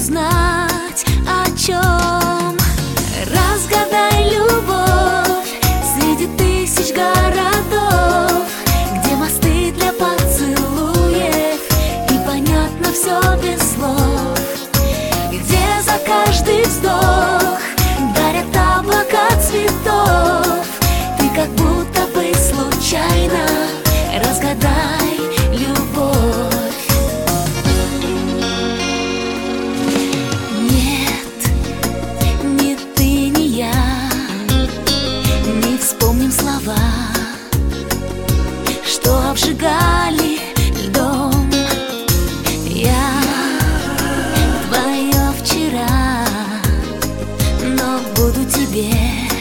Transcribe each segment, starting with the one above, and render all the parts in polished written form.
узнать о чем. Разгадай любовь среди тысяч городов, где мосты для поцелуев и понятно все без слов, где за каждый вздох дарят облака цветов. Ты как будто бы случайно разгадай любовь. Нет, ни ты, ни я не вспомним слова, что обжигали льдом. Я твое вчера, но буду тебе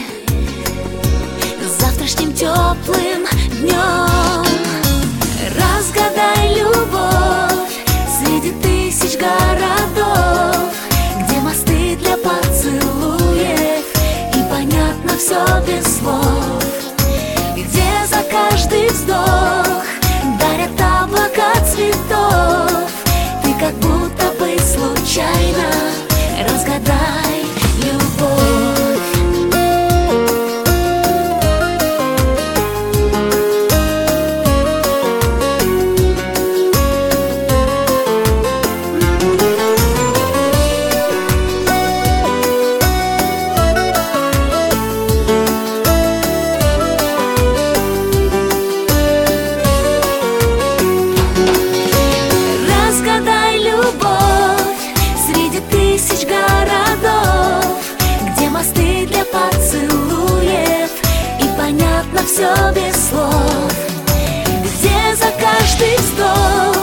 завтрашним теплым днем. Разгадай любовь среди тысяч городов, где мосты для поцелуев и понятно все без слов, где за каждый вздох дарят облака цветов. Ты как будто бы случайно разгадай любовь. Тысяч городов, где мосты для поцелуев и понятно все без слов, где за каждый вздох